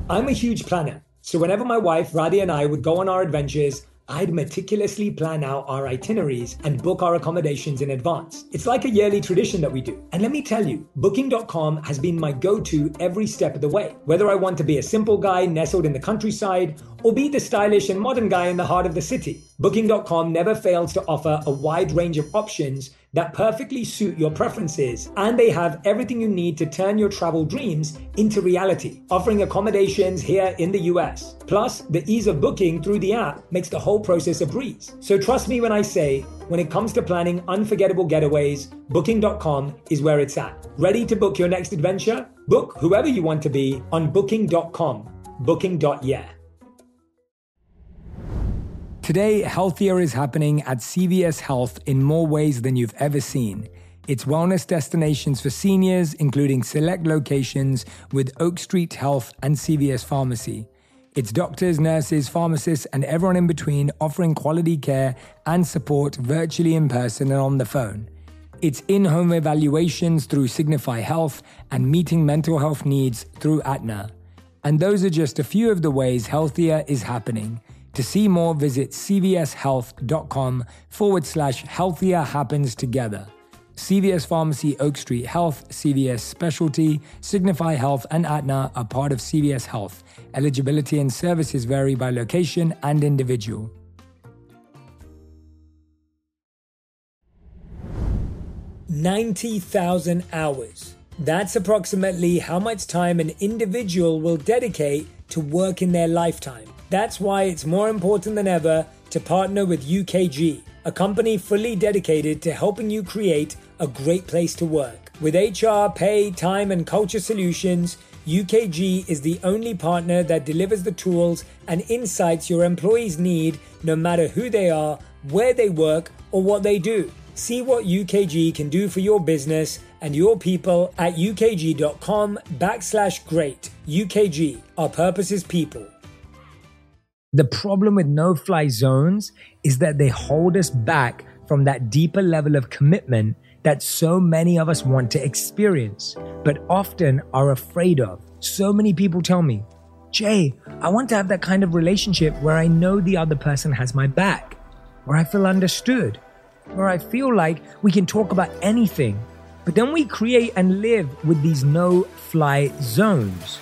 I'm a huge planner. So whenever my wife, Radhi, and I would go on our adventures, I'd meticulously plan out our itineraries and book our accommodations in advance. It's like a yearly tradition that we do. And let me tell you, Booking.com has been my go-to every step of the way. Whether I want to be a simple guy nestled in the countryside or be the stylish and modern guy in the heart of the city, Booking.com never fails to offer a wide range of options that perfectly suit your preferences, and they have everything you need to turn your travel dreams into reality, offering accommodations here in the US. Plus, the ease of booking through the app makes the whole process a breeze. So trust me when I say, when it comes to planning unforgettable getaways, Booking.com is where it's at. Ready to book your next adventure? Book whoever you want to be on Booking.com. Booking.yeah. Today, healthier is happening at CVS Health in more ways than you've ever seen. It's wellness destinations for seniors, including select locations with Oak Street Health and CVS Pharmacy. It's doctors, nurses, pharmacists, and everyone in between offering quality care and support virtually, in person, and on the phone. It's in-home evaluations through Signify Health and meeting mental health needs through Aetna. And those are just a few of the ways healthier is happening. To see more, visit cvshealth.com/healthier happens together. CVS Pharmacy, Oak Street Health, CVS Specialty, Signify Health, and Aetna are part of CVS Health. Eligibility and services vary by location and individual. $90,000 hours. That's approximately how much time an individual will dedicate to work in their lifetime. That's why it's more important than ever to partner with UKG, a company fully dedicated to helping you create a great place to work. With HR, pay, time, and culture solutions, UKG is the only partner that delivers the tools and insights your employees need, no matter who they are, where they work, or what they do. See what UKG can do for your business and your people at ukg.com/great. UKG, our purpose is people. The problem with no-fly zones is that they hold us back from that deeper level of commitment that so many of us want to experience, but often are afraid of. So many people tell me, Jay, I want to have that kind of relationship where I know the other person has my back, where I feel understood, where I feel like we can talk about anything. But then we create and live with these no-fly zones.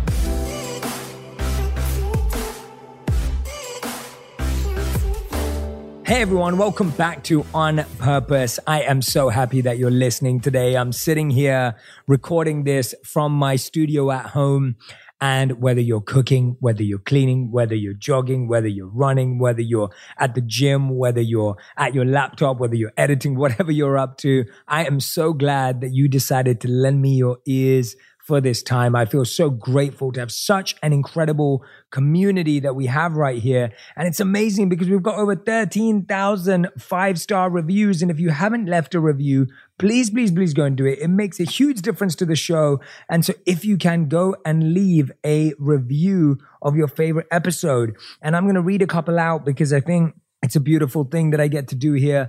Hey everyone, welcome back to On Purpose. I am so happy that you're listening today. I'm sitting here recording this from my studio at home. And whether you're cooking, whether you're cleaning, whether you're jogging, whether you're running, whether you're at the gym, whether you're at your laptop, whether you're editing, whatever you're up to, I am so glad that you decided to lend me your ears for this time. I feel so grateful to have such an incredible community that we have right here. And it's amazing because we've got over 13,000 five-star reviews. And if you haven't left a review, please go and do it. It makes a huge difference to the show. And so if you can, go and leave a review of your favorite episode. And I'm going to read a couple out because I think it's a beautiful thing that I get to do here.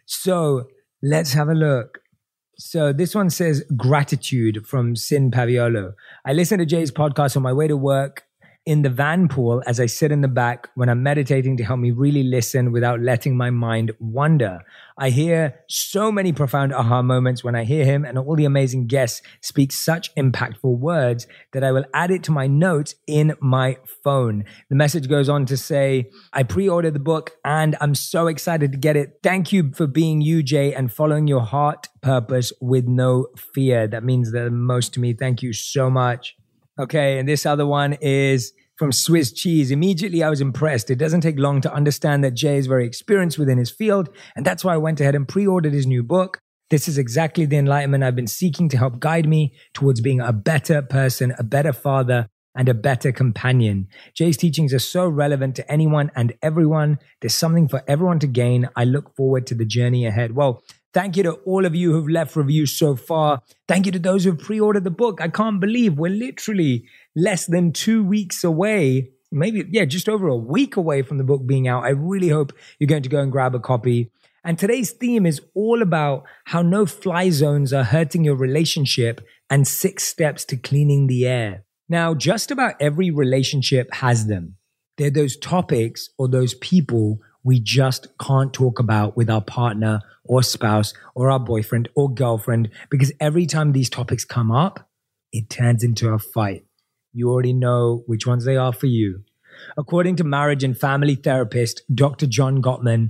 So let's have a look. So this one says, gratitude from Sin Paviolo. I listen to Jay's podcast on my way to work in the van pool as I sit in the back when I'm meditating to help me really listen without letting my mind wander. I hear so many profound aha moments when I hear him, and all the amazing guests speak such impactful words that I will add it to my notes in my phone. The message goes on to say, I pre-ordered the book and I'm so excited to get it. Thank you for being you, Jay, and following your heart purpose with no fear. That means the most to me. Thank you so much. Okay, and this other one is from Swiss Cheese. Immediately, I was impressed. It doesn't take long to understand that Jay is very experienced within his field, and that's why I went ahead and pre-ordered his new book. This is exactly the enlightenment I've been seeking to help guide me towards being a better person, a better father, and a better companion. Jay's teachings are so relevant to anyone and everyone. There's something for everyone to gain. I look forward to the journey ahead. Well, thank you to all of you who've left reviews so far. Thank you to those who've pre-ordered the book. I can't believe we're literally less than 2 weeks away, just over a week away from the book being out. I really hope you're going to go and grab a copy. And today's theme is all about how no-fly zones are hurting your relationship and 6 steps to cleaning the air. Now, just about every relationship has them. They're those topics or those people we just can't talk about with our partner or spouse or our boyfriend or girlfriend, because every time these topics come up, it turns into a fight. You already know which ones they are for you. According to marriage and family therapist Dr. John Gottman,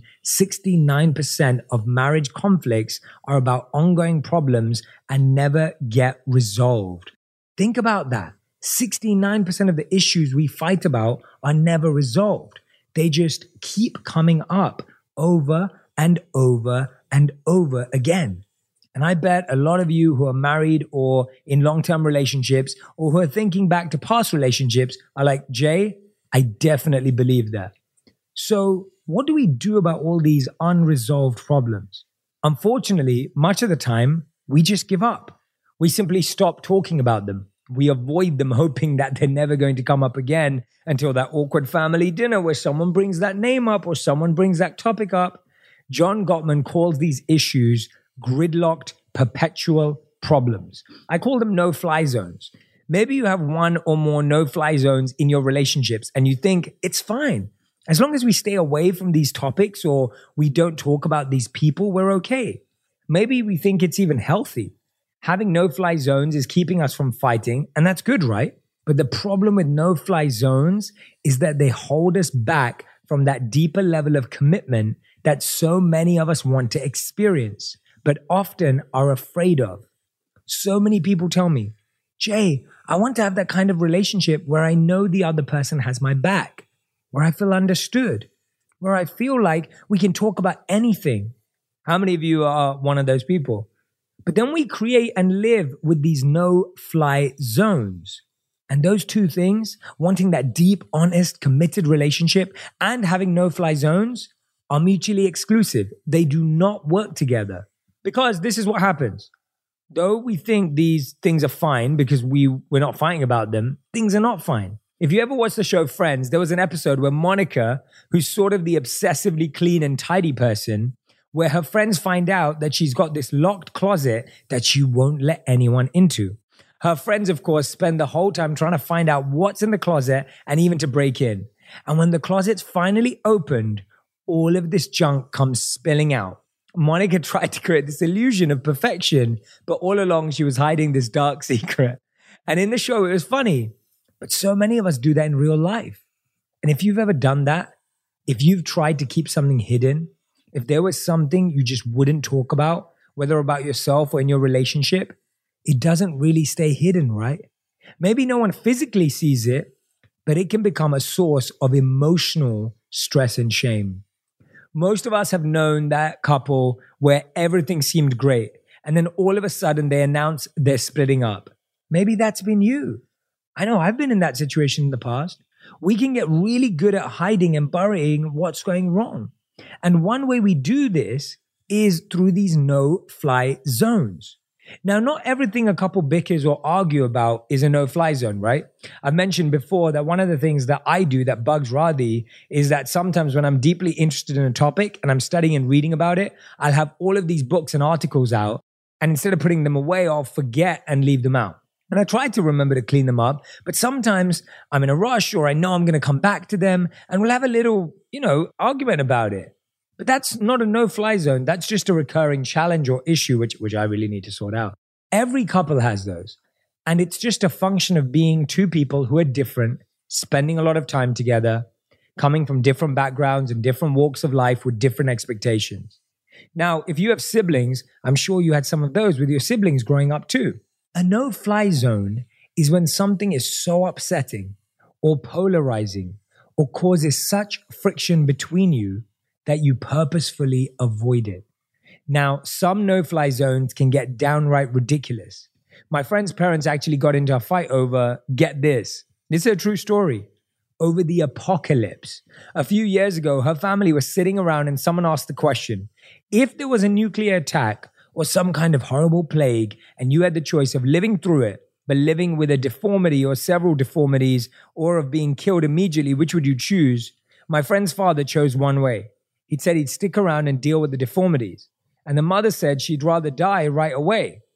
69% of marriage conflicts are about ongoing problems and never get resolved. Think about that. 69% of the issues we fight about are never resolved. They just keep coming up over and over and over again. And I bet a lot of you who are married or in long-term relationships or who are thinking back to past relationships are like, Jay, I definitely believe that. So what do we do about all these unresolved problems? Unfortunately, much of the time, we just give up. We simply stop talking about them. We avoid them, hoping that they're never going to come up again until that awkward family dinner where someone brings that name up or someone brings that topic up. John Gottman calls these issues gridlocked perpetual problems. I call them no-fly zones. Maybe you have one or more no-fly zones in your relationships and you think it's fine. As long as we stay away from these topics or we don't talk about these people, we're okay. Maybe we think it's even healthy. Having no-fly zones is keeping us from fighting, and that's good, right? But the problem with no-fly zones is that they hold us back from that deeper level of commitment that so many of us want to experience, but often are afraid of. So many people tell me, Jay, I want to have that kind of relationship where I know the other person has my back, where I feel understood, where I feel like we can talk about anything. How many of you are one of those people? But then we create and live with these no-fly zones. And those two things, wanting that deep, honest, committed relationship and having no-fly zones, are mutually exclusive. They do not work together. Because this is what happens. Though we think these things are fine because we're not fighting about them, things are not fine. If you ever watched the show Friends, there was an episode where Monica, who's sort of the obsessively clean and tidy person, where her friends find out that she's got this locked closet that she won't let anyone into. Her friends, of course, spend the whole time trying to find out what's in the closet and even to break in. And when the closet's finally opened, all of this junk comes spilling out. Monica tried to create this illusion of perfection, but all along she was hiding this dark secret. And in the show, it was funny, but so many of us do that in real life. And if you've ever done that, if you've tried to keep something hidden, if there was something you just wouldn't talk about, whether about yourself or in your relationship, it doesn't really stay hidden, right? Maybe no one physically sees it, but it can become a source of emotional stress and shame. Most of us have known that couple where everything seemed great, and then all of a sudden they announce they're splitting up. Maybe that's been you. I know I've been in that situation in the past. We can get really good at hiding and burying what's going wrong. And one way we do this is through these no-fly zones. Now, not everything a couple bickers or argue about is a no-fly zone, right? I've mentioned before that one of the things that I do that bugs Radhi is that sometimes when I'm deeply interested in a topic and I'm studying and reading about it, I'll have all of these books and articles out, and instead of putting them away, I'll forget and leave them out. And I try to remember to clean them up, but sometimes I'm in a rush or I know I'm going to come back to them and we'll have a little, argument about it. But that's not a no-fly zone. That's just a recurring challenge or issue, which I really need to sort out. Every couple has those. And it's just a function of being two people who are different, spending a lot of time together, coming from different backgrounds and different walks of life with different expectations. Now, if you have siblings, I'm sure you had some of those with your siblings growing up too. A no-fly zone is when something is so upsetting or polarizing or causes such friction between you that you purposefully avoid it. Now, some no-fly zones can get downright ridiculous. My friend's parents actually got into a fight over, get this is a true story, over the apocalypse. A few years ago, her family was sitting around and someone asked the question, if there was a nuclear attack or some kind of horrible plague and you had the choice of living through it, but living with a deformity or several deformities, or of being killed immediately, which would you choose? My friend's father chose one way. He said he'd stick around and deal with the deformities. And the mother said she'd rather die right away.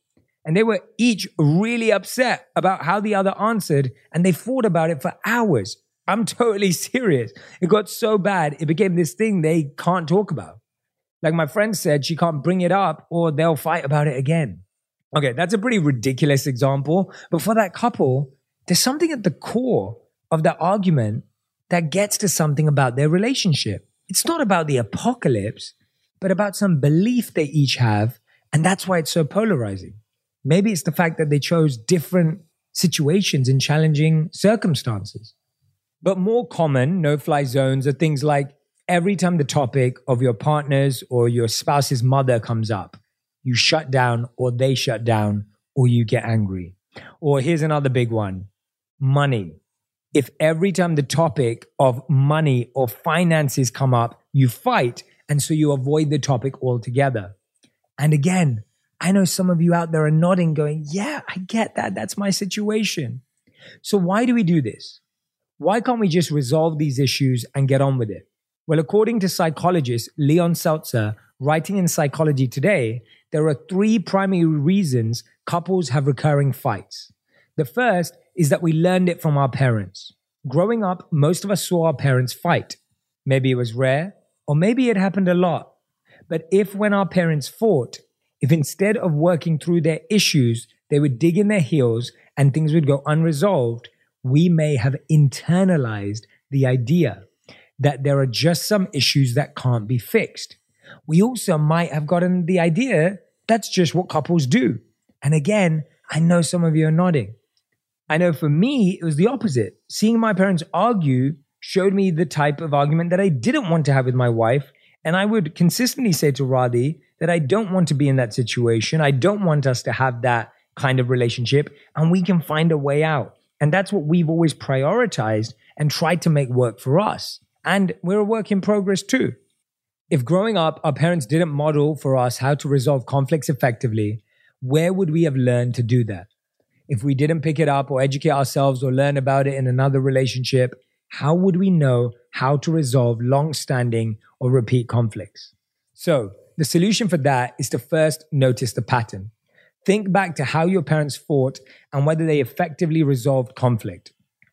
And they were each really upset about how the other answered, and they fought about it for hours. I'm totally serious. It got so bad, it became this thing they can't talk about. Like my friend said, she can't bring it up or they'll fight about it again. Okay, that's a pretty ridiculous example. But for that couple, there's something at the core of the argument that gets to something about their relationship. It's not about the apocalypse, but about some belief they each have. And that's why it's so polarizing. Maybe it's the fact that they chose different situations in challenging circumstances. But more common no-fly zones are things like every time the topic of your partner's or your spouse's mother comes up, you shut down or they shut down or you get angry. Or here's another big one, money. If every time the topic of money or finances come up, you fight and so you avoid the topic altogether. And again, I know some of you out there are nodding going, yeah, I get that. That's my situation. So why do we do this? Why can't we just resolve these issues and get on with it? Well, according to psychologist Leon Seltzer, writing in Psychology Today, there are 3 primary reasons couples have recurring fights. The first is that we learned it from our parents. Growing up, most of us saw our parents fight. Maybe it was rare, or maybe it happened a lot. But if when our parents fought, if instead of working through their issues, they would dig in their heels and things would go unresolved, we may have internalized the idea that there are just some issues that can't be fixed. We also might have gotten the idea that's just what couples do. And again, I know some of you are nodding. I know for me, it was the opposite. Seeing my parents argue showed me the type of argument that I didn't want to have with my wife. And I would consistently say to Radhi that I don't want to be in that situation. I don't want us to have that kind of relationship, and we can find a way out. And that's what we've always prioritized and tried to make work for us. And we're a work in progress too. If growing up, our parents didn't model for us how to resolve conflicts effectively, where would we have learned to do that? If we didn't pick it up or educate ourselves or learn about it in another relationship, how would we know how to resolve long-standing or repeat conflicts? So the solution for that is to first notice the pattern. Think back to how your parents fought and whether they effectively resolved conflict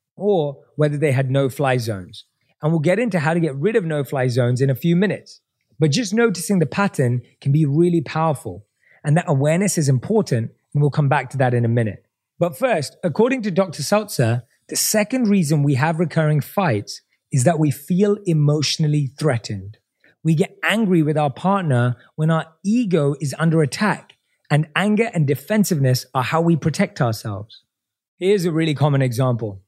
or whether they had no-fly zones. And we'll get into how to get rid of no-fly zones in a few minutes. But just noticing the pattern can be really powerful. And that awareness is important, and we'll come back to that in a minute. But first, according to Dr. Seltzer, the second reason we have recurring fights is that we feel emotionally threatened. We get angry with our partner when our ego is under attack. And anger and defensiveness are how we protect ourselves. Here's a really common example.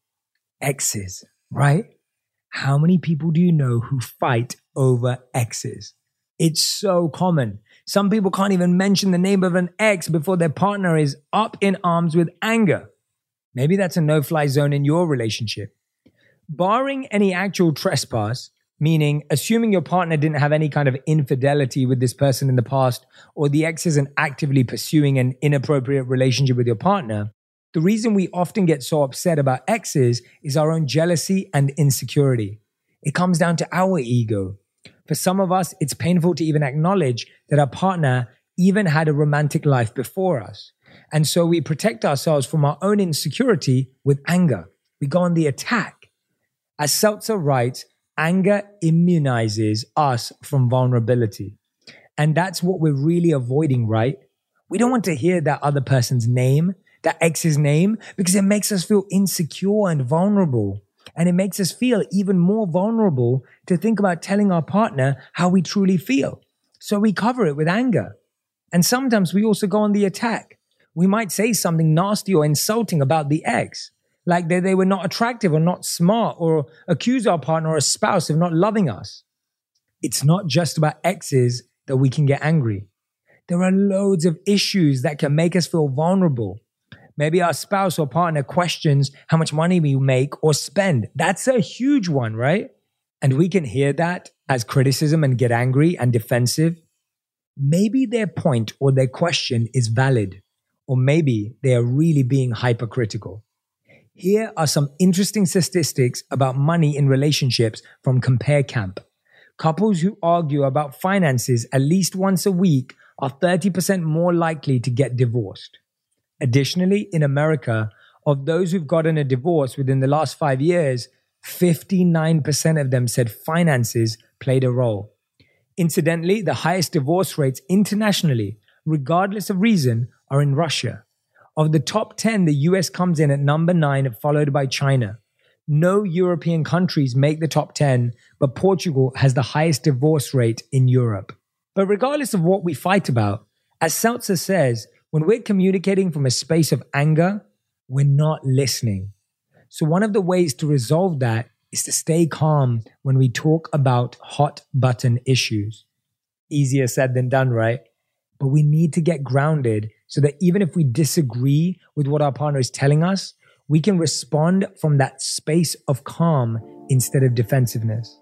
Exes, right? How many people do you know who fight over exes? It's so common. Some people can't even mention the name of an ex before their partner is up in arms with anger. Maybe that's a no-fly zone in your relationship. Barring any actual trespass, meaning assuming your partner didn't have any kind of infidelity with this person in the past, or the ex isn't actively pursuing an inappropriate relationship with your partner, the reason we often get so upset about exes is our own jealousy and insecurity. It comes down to our ego. For some of us, it's painful to even acknowledge that our partner even had a romantic life before us. And so we protect ourselves from our own insecurity with anger. We go on the attack. As Seltzer writes, anger immunizes us from vulnerability. And that's what we're really avoiding, right? We don't want to hear that other person's name, that ex's name, because it makes us feel insecure and vulnerable. And it makes us feel even more vulnerable to think about telling our partner how we truly feel. So we cover it with anger. And sometimes we also go on the attack. We might say something nasty or insulting about the ex, like they were not attractive or not smart, or accuse our partner or spouse of not loving us. It's not just about exes that we can get angry. There are loads of issues that can make us feel vulnerable. Maybe our spouse or partner questions how much money we make or spend. That's a huge one, right? And we can hear that as criticism and get angry and defensive. Maybe their point or their question is valid, or maybe they are really being hypercritical. Here are some interesting statistics about money in relationships from Compare Camp. Couples who argue about finances at least once a week are 30% more likely to get divorced. Additionally, in America, of those who've gotten a divorce within the last 5 years, 59% of them said finances played a role. Incidentally, the highest divorce rates internationally, regardless of reason, are in Russia. Of the top 10, the US comes in at number 9, followed by China. No European countries make the top 10, but Portugal has the highest divorce rate in Europe. But regardless of what we fight about, as Seltzer says, when we're communicating from a space of anger, we're not listening. So one of the ways to resolve that is to stay calm when we talk about hot button issues. Easier said than done, right? But we need to get grounded so that even if we disagree with what our partner is telling us, we can respond from that space of calm instead of defensiveness.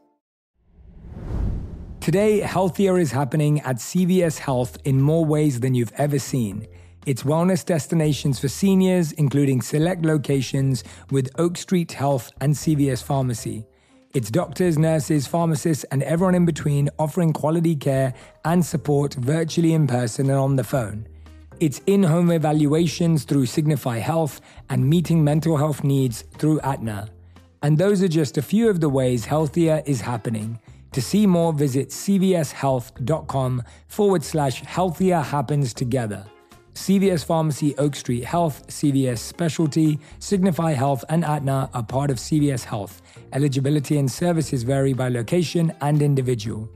Today, healthier is happening at CVS Health in more ways than you've ever seen. It's wellness destinations for seniors, including select locations with Oak Street Health and CVS Pharmacy. It's doctors, nurses, pharmacists, and everyone in between offering quality care and support virtually in person and on the phone. It's in-home evaluations through Signify Health and meeting mental health needs through Aetna. And those are just a few of the ways healthier is happening. To see more, visit cvshealth.com/healthier happens together. CVS Pharmacy, Oak Street Health, CVS Specialty, Signify Health, and Aetna are part of CVS Health. Eligibility and services vary by location and individual.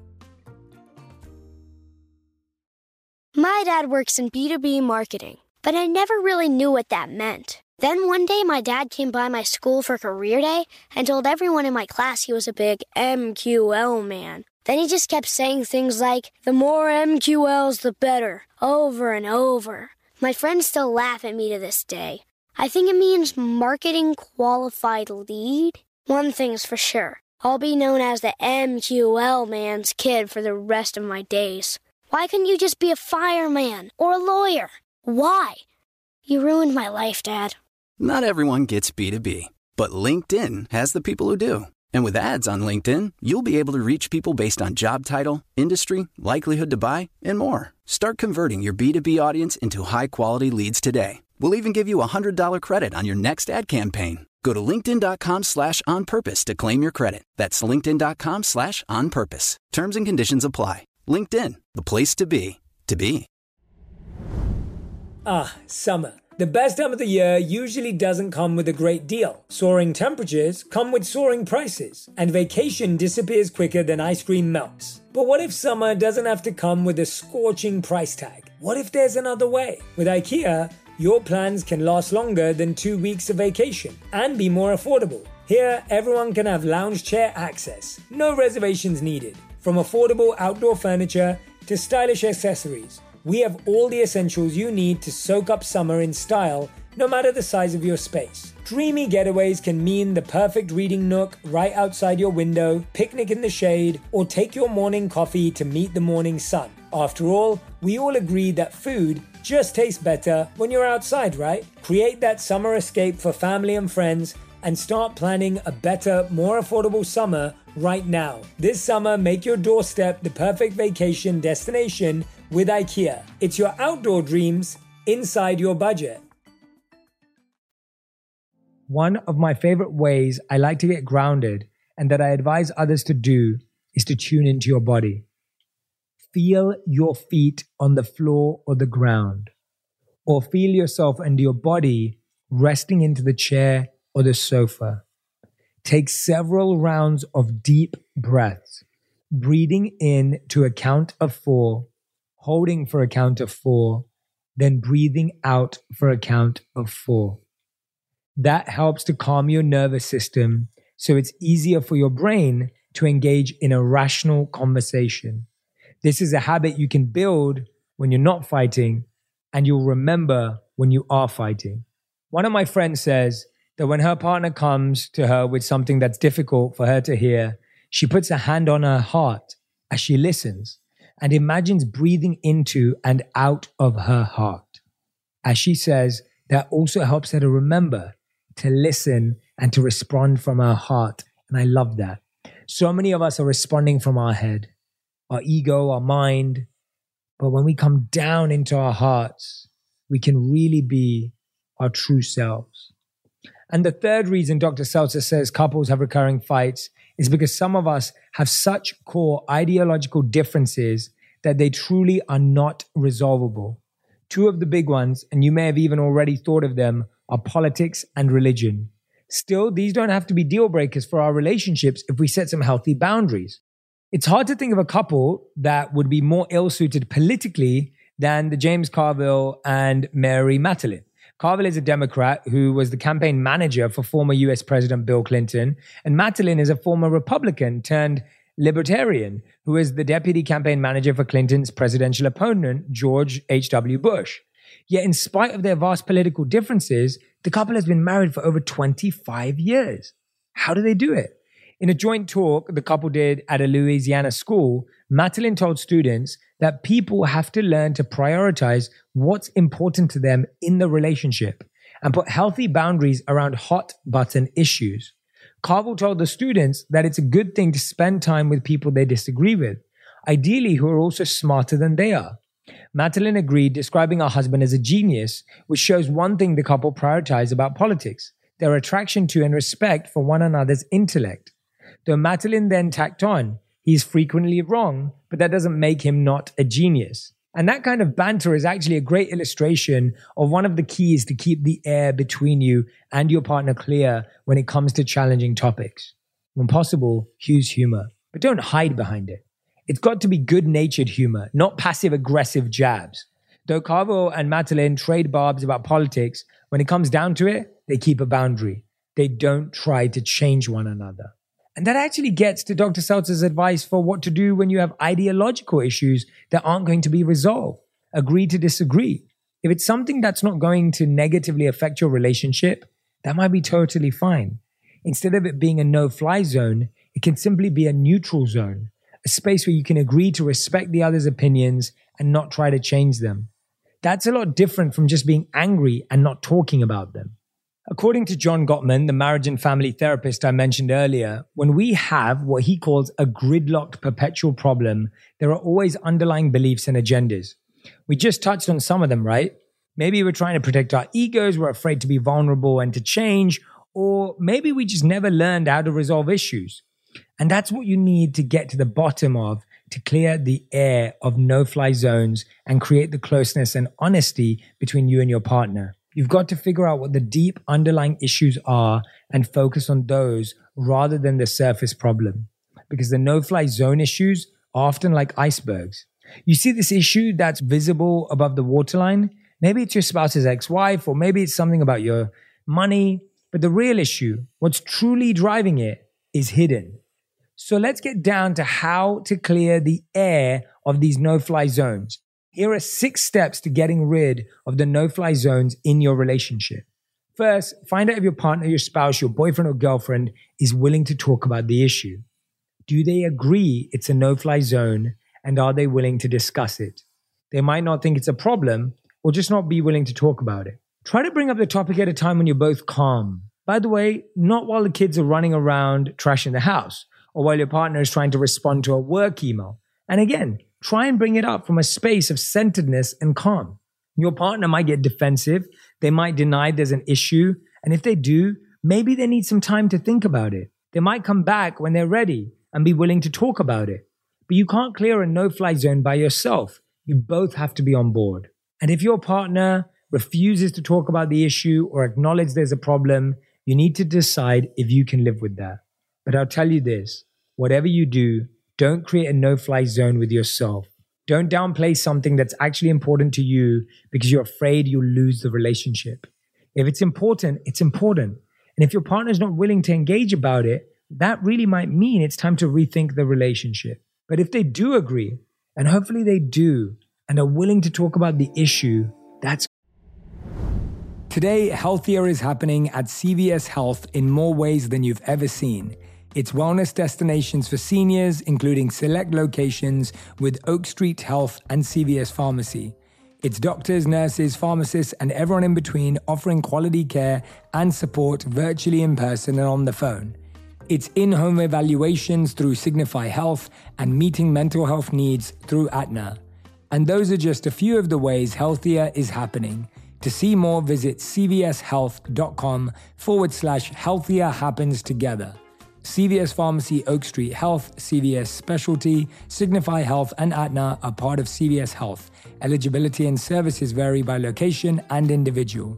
My dad works in B2B marketing, but I never really knew what that meant. Then one day my dad came by my school for career day and told everyone in my class he was a big MQL man. Then he just kept saying things like, the more MQLs, the better, over and over. My friends still laugh at me to this day. I think it means marketing qualified lead. One thing's for sure, I'll be known as the MQL man's kid for the rest of my days. Why couldn't you just be a fireman or a lawyer? Why? You ruined my life, Dad. Not everyone gets B2B, but LinkedIn has the people who do. And with ads on LinkedIn, you'll be able to reach people based on job title, industry, likelihood to buy, and more. Start converting your B2B audience into high-quality leads today. We'll even give you a $100 credit on your next ad campaign. Go to linkedin.com/onpurpose to claim your credit. That's linkedin.com/onpurpose. Terms and conditions apply. LinkedIn, the place to be, to be. Summer. The best time of the year usually doesn't come with a great deal. Soaring temperatures come with soaring prices, and vacation disappears quicker than ice cream melts. But what if summer doesn't have to come with a scorching price tag? What if there's another way? With IKEA, your plans can last longer than 2 weeks of vacation and be more affordable. Here, everyone can have lounge chair access, no reservations needed. From affordable outdoor furniture to stylish accessories, we have all the essentials you need to soak up summer in style, no matter the size of your space. Dreamy getaways can mean the perfect reading nook right outside your window, picnic in the shade, or take your morning coffee to meet the morning sun. After all, we all agree that food just tastes better when you're outside, right? Create that summer escape for family and friends and start planning a better, more affordable summer right now. This summer, make your doorstep the perfect vacation destination with IKEA. It's your outdoor dreams inside your budget. One of my favorite ways I like to get grounded and that I advise others to do is to tune into your body. Feel your feet on the floor or the ground, or feel yourself and your body resting into the chair or the sofa. Take several rounds of deep breaths, breathing in to a count of 4, holding for a count of 4, then breathing out for a count of 4. That helps to calm your nervous system so it's easier for your brain to engage in a rational conversation. This is a habit you can build when you're not fighting, and you'll remember when you are fighting. One of my friends says that when her partner comes to her with something that's difficult for her to hear, she puts a hand on her heart as she listens and imagines breathing into and out of her heart. As she says, that also helps her to remember to listen and to respond from her heart. And I love that. So many of us are responding from our head, our ego, our mind. But when we come down into our hearts, we can really be our true selves. And the third reason Dr. Seltzer says couples have recurring fights is because some of us have such core ideological differences that they truly are not resolvable. Two of the big ones, and you may have even already thought of them, are politics and religion. Still, these don't have to be deal breakers for our relationships if we set some healthy boundaries. It's hard to think of a couple that would be more ill-suited politically than the James Carville and Mary Matalin. Carville is a Democrat who was the campaign manager for former US President Bill Clinton, and Matalin is a former Republican turned libertarian who is the deputy campaign manager for Clinton's presidential opponent, George H.W. Bush. Yet in spite of their vast political differences, the couple has been married for over 25 years. How do they do it? In a joint talk the couple did at a Louisiana school, Matalin told students that people have to learn to prioritize what's important to them in the relationship and put healthy boundaries around hot button issues. Carville told the students that it's a good thing to spend time with people they disagree with, ideally who are also smarter than they are. Matalin agreed, describing her husband as a genius, which shows one thing the couple prioritize about politics: their attraction to and respect for one another's intellect. Though Matalin then tacked on, he's frequently wrong, but that doesn't make him not a genius. And that kind of banter is actually a great illustration of one of the keys to keep the air between you and your partner clear when it comes to challenging topics. When possible, use humor, but don't hide behind it. It's got to be good-natured humor, not passive-aggressive jabs. Though Carville and Matalin trade barbs about politics, when it comes down to it, they keep a boundary. They don't try to change one another. And that actually gets to Dr. Seltzer's advice for what to do when you have ideological issues that aren't going to be resolved. Agree to disagree. If it's something that's not going to negatively affect your relationship, that might be totally fine. Instead of it being a no-fly zone, it can simply be a neutral zone, a space where you can agree to respect the other's opinions and not try to change them. That's a lot different from just being angry and not talking about them. According to John Gottman, the marriage and family therapist I mentioned earlier, when we have what he calls a gridlocked perpetual problem, there are always underlying beliefs and agendas. We just touched on some of them, right? Maybe we're trying to protect our egos, we're afraid to be vulnerable and to change, or maybe we just never learned how to resolve issues. And that's what you need to get to the bottom of, to clear the air of no-fly zones and create the closeness and honesty between you and your partner. You've got to figure out what the deep underlying issues are and focus on those rather than the surface problem. Because the no-fly zone issues are often like icebergs. You see this issue that's visible above the waterline? Maybe it's your spouse's ex-wife, or maybe it's something about your money. But the real issue, what's truly driving it, is hidden. So let's get down to how to clear the air of these no-fly zones. Here are 6 steps to getting rid of the no-fly zones in your relationship. First, find out if your partner, your spouse, your boyfriend or girlfriend is willing to talk about the issue. Do they agree it's a no-fly zone, and are they willing to discuss it? They might not think it's a problem or just not be willing to talk about it. Try to bring up the topic at a time when you're both calm. By the way, not while the kids are running around trashing the house or while your partner is trying to respond to a work email. And again, try and bring it up from a space of centeredness and calm. Your partner might get defensive. They might deny there's an issue. And if they do, maybe they need some time to think about it. They might come back when they're ready and be willing to talk about it. But you can't clear a no-fly zone by yourself. You both have to be on board. And if your partner refuses to talk about the issue or acknowledge there's a problem, you need to decide if you can live with that. But I'll tell you this, whatever you do, don't create a no-fly zone with yourself. Don't downplay something that's actually important to you because you're afraid you'll lose the relationship. If it's important, it's important. And if your partner's not willing to engage about it, that really might mean it's time to rethink the relationship. But if they do agree, and hopefully they do, and are willing to talk about the issue, that's Today, healthier is happening at CVS Health in more ways than you've ever seen. It's wellness destinations for seniors, including select locations with Oak Street Health and CVS Pharmacy. It's doctors, nurses, pharmacists, and everyone in between offering quality care and support virtually, in person, and on the phone. It's in-home evaluations through Signify Health and meeting mental health needs through Aetna. And those are just a few of the ways healthier is happening. To see more, visit cvshealth.com/healthier happens together. CVS Pharmacy, Oak Street Health, CVS Specialty, Signify Health, and Aetna are part of CVS Health. Eligibility and services vary by location and individual.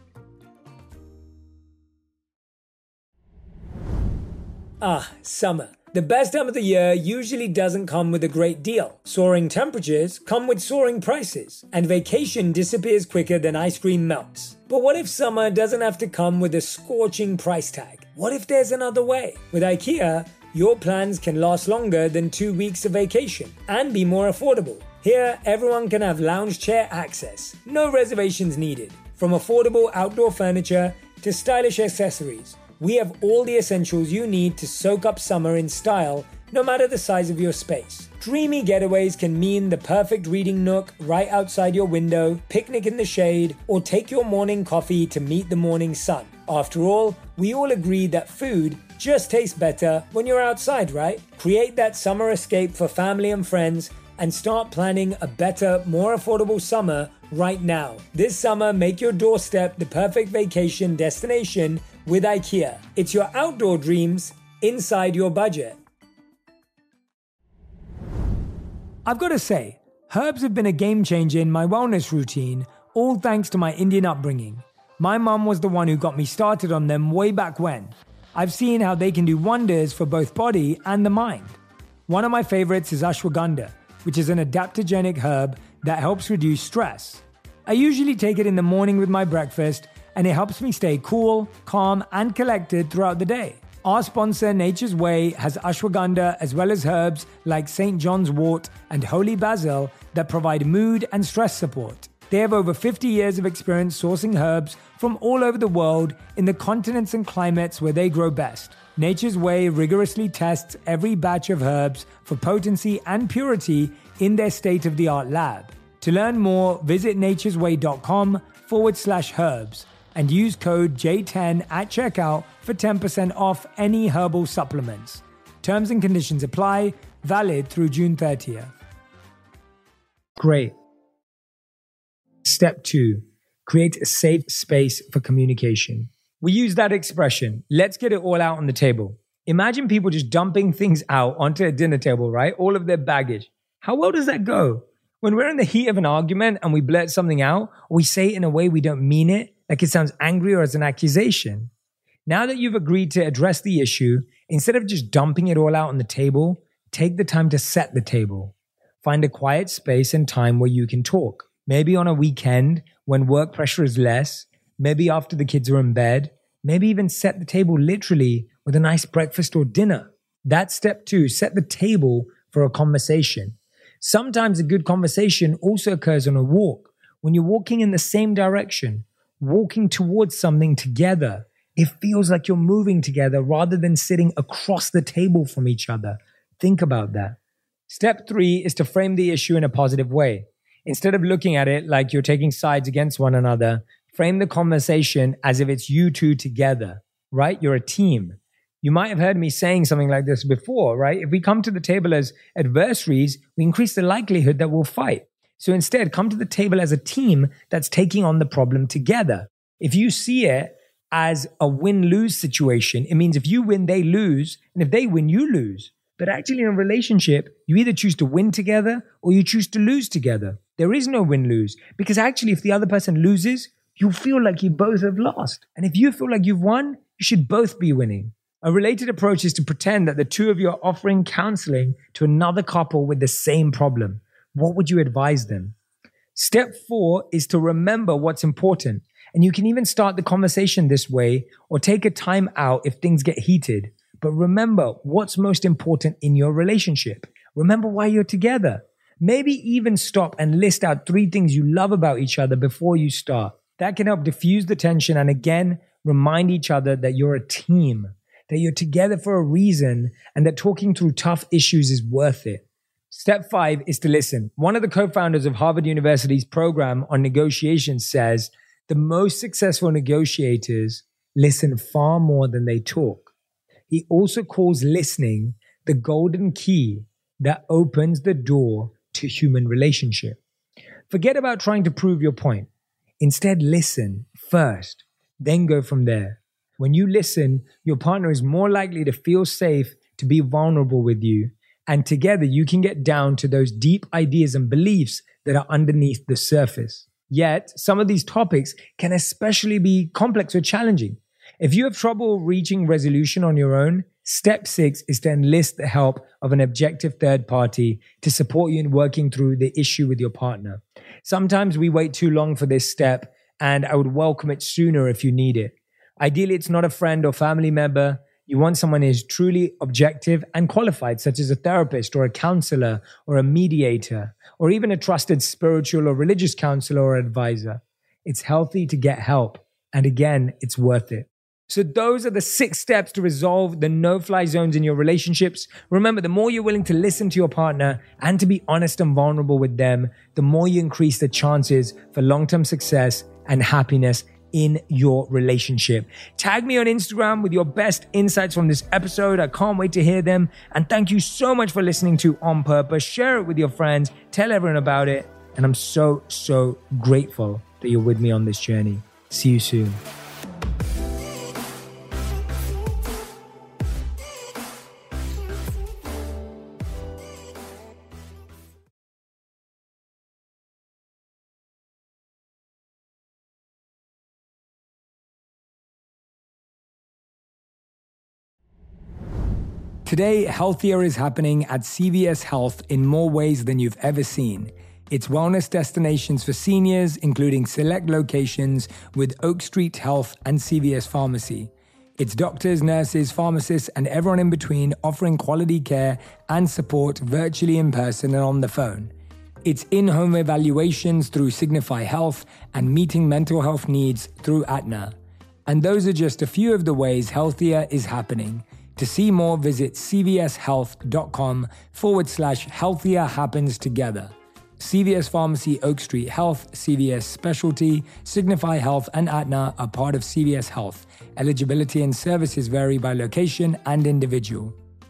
Summer. The best time of the year usually doesn't come with a great deal. Soaring temperatures come with soaring prices, and vacation disappears quicker than ice cream melts. But what if summer doesn't have to come with a scorching price tag? What if there's another way? With IKEA, your plans can last longer than 2 weeks of vacation and be more affordable. Here, everyone can have lounge chair access, no reservations needed. From affordable outdoor furniture to stylish accessories, we have all the essentials you need to soak up summer in style, no matter the size of your space. Dreamy getaways can mean the perfect reading nook right outside your window, picnic in the shade, or take your morning coffee to meet the morning sun. After all, we all agree that food just tastes better when you're outside, right? Create that summer escape for family and friends and start planning a better, more affordable summer right now. This summer, make your doorstep the perfect vacation destination with IKEA. It's your outdoor dreams inside your budget. I've got to say, herbs have been a game changer in my wellness routine, all thanks to my Indian upbringing. My mum was the one who got me started on them way back when. I've seen how they can do wonders for both body and the mind. One of my favorites is ashwagandha, which is an adaptogenic herb that helps reduce stress. I usually take it in the morning with my breakfast, and it helps me stay cool, calm, and collected throughout the day. Our sponsor, Nature's Way, has ashwagandha as well as herbs like St. John's wort and holy basil that provide mood and stress support. They have over 50 years of experience sourcing herbs from all over the world in the continents and climates where they grow best. Nature's Way rigorously tests every batch of herbs for potency and purity in their state-of-the-art lab. To learn more, visit naturesway.com/herbs and use code J10 at checkout for 10% off any herbal supplements. Terms and conditions apply, valid through June 30th. Great. Step 2, create a safe space for communication. We use that expression, let's get it all out on the table. Imagine people just dumping things out onto a dinner table, right? All of their baggage. How well does that go? When we're in the heat of an argument and we blurt something out, or we say it in a way we don't mean it, like it sounds angry or as an accusation. Now that you've agreed to address the issue, instead of just dumping it all out on the table, take the time to set the table. Find a quiet space and time where you can talk. Maybe on a weekend when work pressure is less, maybe after the kids are in bed, maybe even set the table literally with a nice breakfast or dinner. That's step 2, set the table for a conversation. Sometimes a good conversation also occurs on a walk. When you're walking in the same direction, walking towards something together, it feels like you're moving together rather than sitting across the table from each other. Think about that. Step 3 is to frame the issue in a positive way. Instead of looking at it like you're taking sides against one another, frame the conversation as if it's you two together, right? You're a team. You might have heard me saying something like this before, right? If we come to the table as adversaries, we increase the likelihood that we'll fight. So instead, come to the table as a team that's taking on the problem together. If you see it as a win-lose situation, it means if you win, they lose. And if they win, you lose. But actually in a relationship, you either choose to win together or you choose to lose together. There is no win-lose, because actually if the other person loses, you feel like you both have lost. And if you feel like you've won, you should both be winning. A related approach is to pretend that the two of you are offering counseling to another couple with the same problem. What would you advise them? Step 4 is to remember what's important. And you can even start the conversation this way or take a time out if things get heated. But remember what's most important in your relationship. Remember why you're together. Maybe even stop and list out 3 things you love about each other before you start. That can help diffuse the tension and again, remind each other that you're a team, that you're together for a reason, and that talking through tough issues is worth it. Step 5 is to listen. One of the co-founders of Harvard University's program on negotiation says, the most successful negotiators listen far more than they talk. He also calls listening the golden key that opens the door to human relationship. Forget about trying to prove your point. Instead, listen first, then go from there. When you listen, your partner is more likely to feel safe to be vulnerable with you. And together you can get down to those deep ideas and beliefs that are underneath the surface. Yet, some of these topics can especially be complex or challenging. If you have trouble reaching resolution on your own, step 6 is to enlist the help of an objective third party to support you in working through the issue with your partner. Sometimes we wait too long for this step, and I would welcome it sooner if you need it. Ideally, it's not a friend or family member. You want someone who is truly objective and qualified, such as a therapist or a counselor or a mediator, or even a trusted spiritual or religious counselor or advisor. It's healthy to get help. And again, it's worth it. So those are the 6 steps to resolve the no-fly zones in your relationships. Remember, the more you're willing to listen to your partner and to be honest and vulnerable with them, the more you increase the chances for long-term success and happiness in your relationship. Tag me on Instagram with your best insights from this episode. I can't wait to hear them. And thank you so much for listening to On Purpose. Share it with your friends. Tell everyone about it. And I'm so grateful that you're with me on this journey. See you soon. Today, healthier is happening at CVS Health in more ways than you've ever seen. It's wellness destinations for seniors, including select locations with Oak Street Health and CVS Pharmacy. It's doctors, nurses, pharmacists, and everyone in between offering quality care and support virtually in person and on the phone. It's in-home evaluations through Signify Health and meeting mental health needs through Aetna. And those are just a few of the ways healthier is happening. To see more, visit cvshealth.com/healthier happens together. CVS Pharmacy, Oak Street Health, CVS Specialty, Signify Health, and Aetna are part of CVS Health. Eligibility and services vary by location and individual.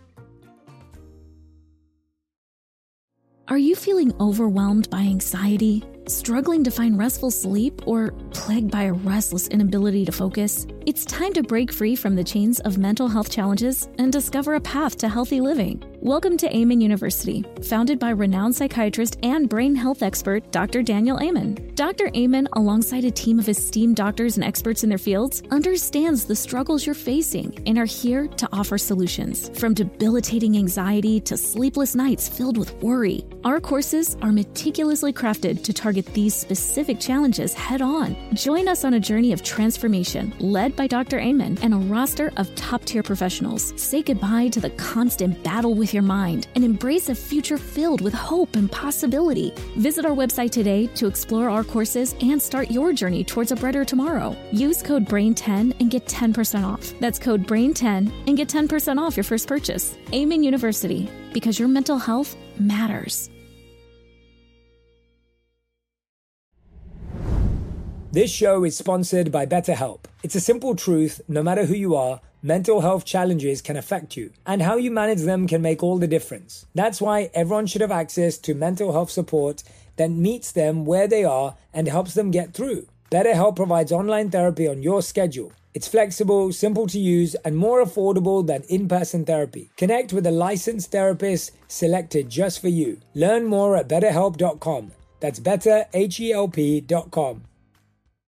Are you feeling overwhelmed by anxiety, struggling to find restful sleep, or plagued by a restless inability to focus? It's time to break free from the chains of mental health challenges and discover a path to healthy living. Welcome to Amen University, founded by renowned psychiatrist and brain health expert Dr. Daniel Amen. Dr. Amen, alongside a team of esteemed doctors and experts in their fields, understands the struggles you're facing and are here to offer solutions. From debilitating anxiety to sleepless nights filled with worry, our courses are meticulously crafted to target these specific challenges head-on. Join us on a journey of transformation led by Dr. Amen and a roster of top-tier professionals. Say goodbye to the constant battle with your mind and embrace a future filled with hope and possibility. Visit our website today to explore our courses and start your journey towards a brighter tomorrow. Use code BRAIN10 and get 10% off. That's code BRAIN10 and get 10% off your first purchase. Amen University, because your mental health matters. This show is sponsored by BetterHelp. It's a simple truth, no matter who you are, mental health challenges can affect you, and how you manage them can make all the difference. That's why everyone should have access to mental health support that meets them where they are and helps them get through. BetterHelp provides online therapy on your schedule. It's flexible, simple to use, and more affordable than in-person therapy. Connect with a licensed therapist selected just for you. Learn more at betterhelp.com. That's betterhelp.com.